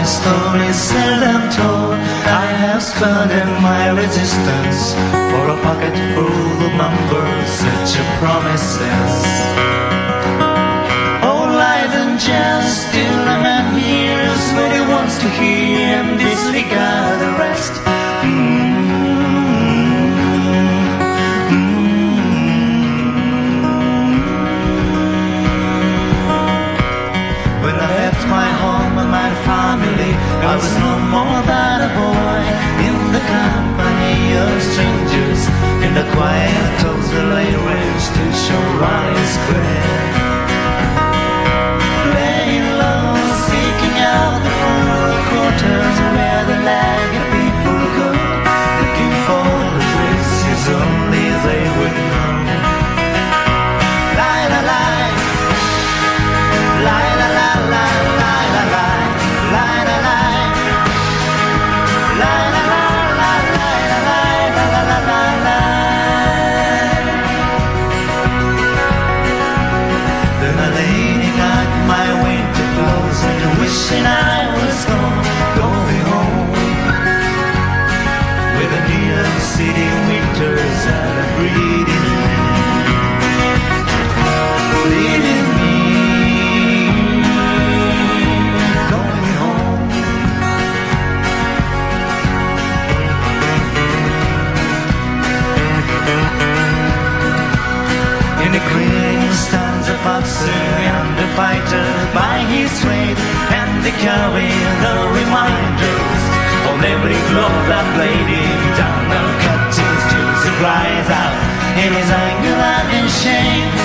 story seldom told. I have spurned my resistance for a pocket full of numbers, such a promises. Oh, lies and chance, still a man hears what he wants to hear and disregard the rest. When I left my home and my family, I was no more than a boy in the company of strangers, in the quiet of the lanes to show Raleigh Square. Laying low, seeking out the poor quarters where the lagging people go, looking for the places only they would know. Lie, lie, lie. Lie, lie, lie, lie, lie, lie, lie. Lie, lie, lie. Lie, lie, lie, lie, lie, lie, lie, lie, lie, lie. Then a lady got my winter clothes and wishing I was gone, going home. With the New York City winters that are breeding me, going home. In the green stands a boxer and a fighter by his weight, and they carry the reminders on every glove that laid him down. Now cut his juice, he cries out in his anger and in shame.